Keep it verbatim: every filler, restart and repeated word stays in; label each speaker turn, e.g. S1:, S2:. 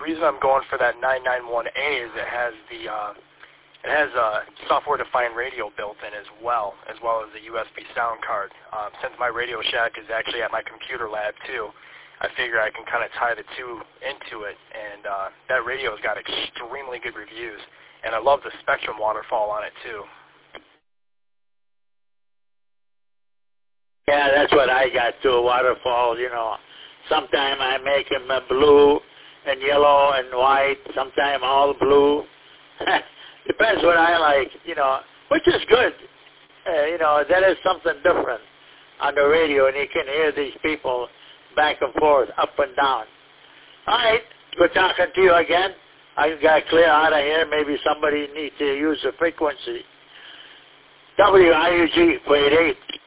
S1: reason I'm going for that nine ninety-one A is it has the uh, it has a software-defined radio built in as well, as well as a U S B sound card. Um, since my Radio Shack is actually at my computer lab too, I figure I can kind of tie the two into it, and uh, that radio's got extremely good reviews, and I love the Spectrum waterfall on it too.
S2: Yeah, that's what I got too, waterfall, you know. Sometime I make them uh, blue and yellow and white, sometime all blue. Depends what I like, you know, which is good. Uh, you know, that is something different on the radio, and you can hear these people back and forth, up and down. All right, good talking to you again. I got to clear out of here. Maybe somebody needs to use the frequency. W I U G, eight eight.